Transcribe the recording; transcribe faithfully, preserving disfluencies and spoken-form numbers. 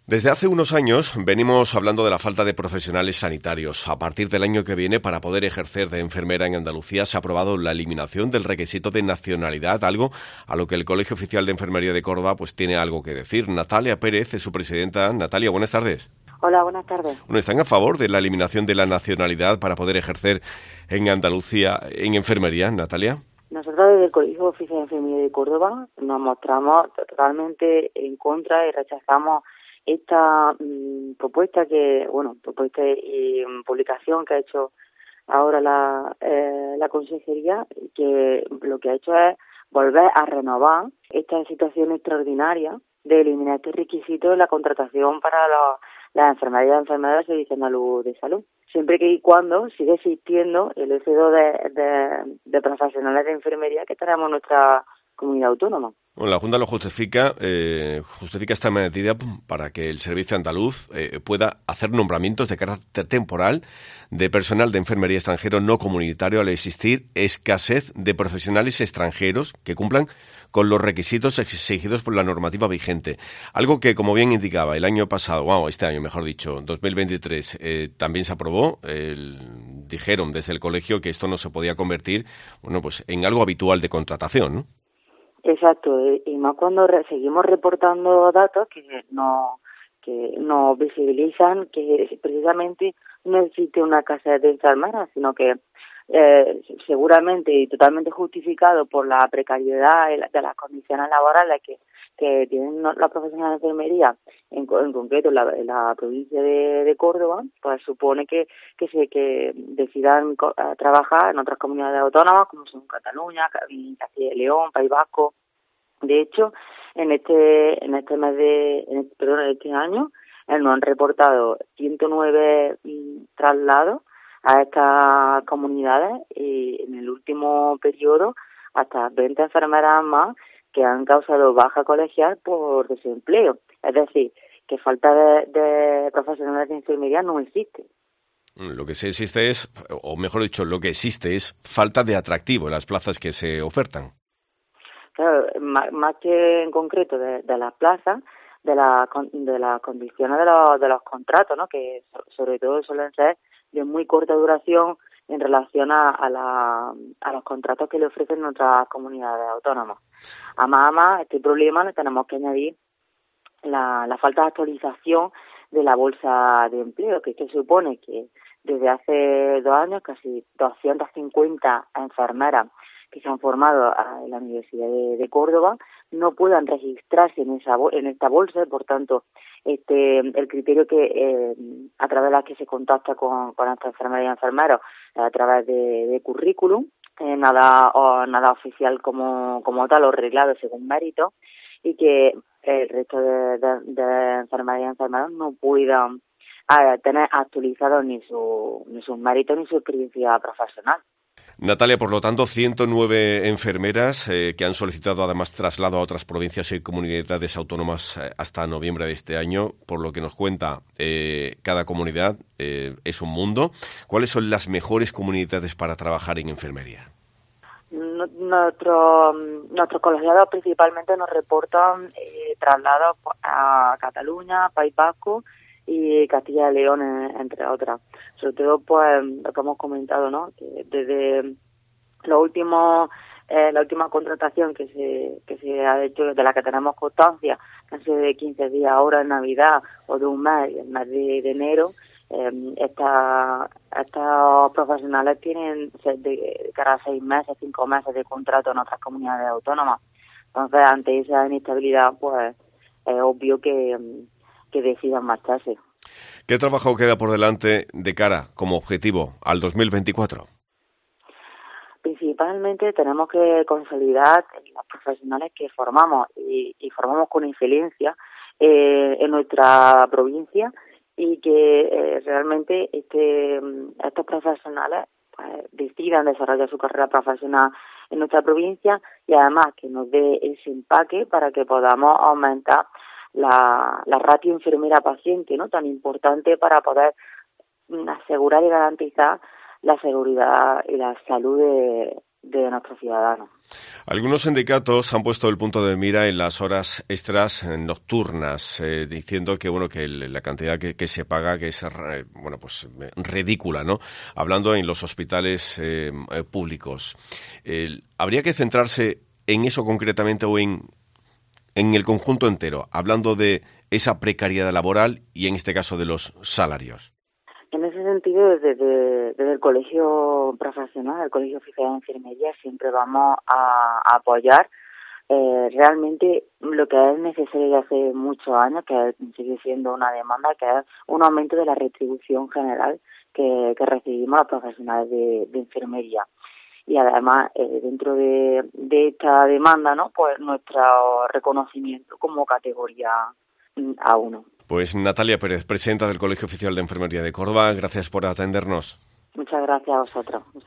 Desde hace unos años venimos hablando de la falta de profesionales sanitarios. A partir del año que viene, para poder ejercer de enfermera en Andalucía, se ha aprobado la eliminación del requisito de nacionalidad, algo a lo que el Colegio Oficial de Enfermería de Córdoba pues tiene algo que decir. Natalia Pérez es su presidenta. Natalia, buenas tardes. Hola, buenas tardes. Bueno, ¿están a favor de la eliminación de la nacionalidad para poder ejercer en Andalucía en enfermería, Natalia? Nosotros desde el Colegio Oficial de Enfermería de Córdoba nos mostramos totalmente en contra y rechazamos esta mmm, propuesta que, bueno, propuesta y um, publicación que ha hecho ahora la, eh, la Consejería, que lo que ha hecho es volver a renovar esta situación extraordinaria de eliminar este requisito de la contratación para los, las enfermerías y enfermeras del Servicio Andaluz de Salud. Siempre que y cuando sigue existiendo el exceso de, de, de profesionales de enfermería que tenemos en nuestra comunidad autónoma. Bueno, la Junta lo justifica, eh, justifica esta medida para que el Servicio Andaluz eh, pueda hacer nombramientos de carácter temporal de personal de enfermería extranjero no comunitario al existir escasez de profesionales extranjeros que cumplan con los requisitos exigidos por la normativa vigente. Algo que, como bien indicaba, el año pasado, wow, este año, mejor dicho, dos mil veintitrés, eh, también se aprobó. El, dijeron desde el colegio que esto no se podía convertir, bueno, pues en algo habitual de contratación, ¿no? Exacto, y más cuando re- seguimos reportando datos que no que nos visibilizan que precisamente no existe una escasez de enfermeras, sino que eh, seguramente y totalmente justificado por la precariedad de, la, de las condiciones laborales que, que tienen los profesionales de enfermería, en, en concreto en la, en la provincia de, de Córdoba, pues supone que que se que decidan co- a trabajar en otras comunidades autónomas como son Cataluña, Castilla y León, País Vasco. De hecho, en este en este mes de en este, perdón, en este año eh, nos han reportado ciento nueve mm, traslados a estas comunidades y en el último periodo hasta veinte enfermeras más que han causado baja colegial por desempleo. Es decir, que falta de, de profesionales de enfermería no existe. Lo que sí existe es, o mejor dicho, lo que existe es falta de atractivo en las plazas que se ofertan. Claro, más, más que en concreto de, de las plazas, de, la, de las condiciones de los, de los contratos, ¿no? Que so, sobre todo suelen ser de muy corta duración en relación a, a, la, a los contratos que le ofrecen otras comunidades autónomas. A más a más, este problema le tenemos que añadir la, la falta de actualización de la bolsa de empleo, que, que supone que desde hace dos años casi doscientas cincuenta enfermeras que se han formado en la Universidad de, de Córdoba no puedan registrarse en esa en esta bolsa. Por tanto, este el criterio que eh, a través de la que se contacta con, con estas enfermeras y enfermeros a través de, de currículum, eh, nada o nada oficial como como tal o reglado según mérito, y que el resto de, de, de enfermeras y enfermeros no puedan eh, tener actualizados ni su ni sus méritos ni su experiencia profesional. Natalia, por lo tanto, ciento nueve enfermeras eh, que han solicitado además traslado a otras provincias y comunidades autónomas eh, hasta noviembre de este año. Por lo que nos cuenta, eh, cada comunidad eh, es un mundo. ¿Cuáles son las mejores comunidades para trabajar en enfermería? Nuestro, nuestros colegiados principalmente nos reportan eh, traslados a Cataluña, País Vasco y Castilla y León, entre otras. Sobre todo, pues, lo que hemos comentado, ¿no? Que desde los últimos, eh, la última contratación que se que se ha hecho, de la que tenemos constancia, casi de quince días ahora en Navidad o de un mes, el mes de, de enero, eh, esta, estos profesionales tienen de cara a seis meses, cinco meses de contrato en otras comunidades autónomas. Entonces, ante esa inestabilidad, pues, es obvio que que decidan marcharse. ¿Qué trabajo queda por delante de cara como objetivo al dos mil veinticuatro? Principalmente tenemos que consolidar los profesionales que formamos y, y formamos con excelencia eh, en nuestra provincia, y que eh, realmente este estos profesionales pues, decidan desarrollar su carrera profesional en nuestra provincia, y además que nos dé ese empaque para que podamos aumentar la, la ratio enfermera-paciente, ¿no? Tan importante para poder asegurar y garantizar la seguridad y la salud de, de nuestros ciudadanos. Algunos sindicatos han puesto el punto de mira en las horas extras nocturnas, eh, diciendo que bueno que el, la cantidad que, que se paga que es eh, bueno pues ridícula, ¿no? Hablando en los hospitales eh, eh, públicos, eh, habría que centrarse en eso concretamente o en en el conjunto entero, hablando de esa precariedad laboral y en este caso de los salarios. En ese sentido, desde, desde el Colegio Profesional, el Colegio Oficial de Enfermería, siempre vamos a, a apoyar eh, realmente lo que es necesario de hace muchos años, que sigue siendo una demanda, que es un aumento de la retribución general que, que recibimos los profesionales de, de enfermería. Y además, eh, dentro de, de esta demanda, ¿no? Pues nuestro reconocimiento como categoría A uno. Pues Natalia Pérez, presidenta del Colegio Oficial de Enfermería de Córdoba, gracias por atendernos. Muchas gracias a vosotros.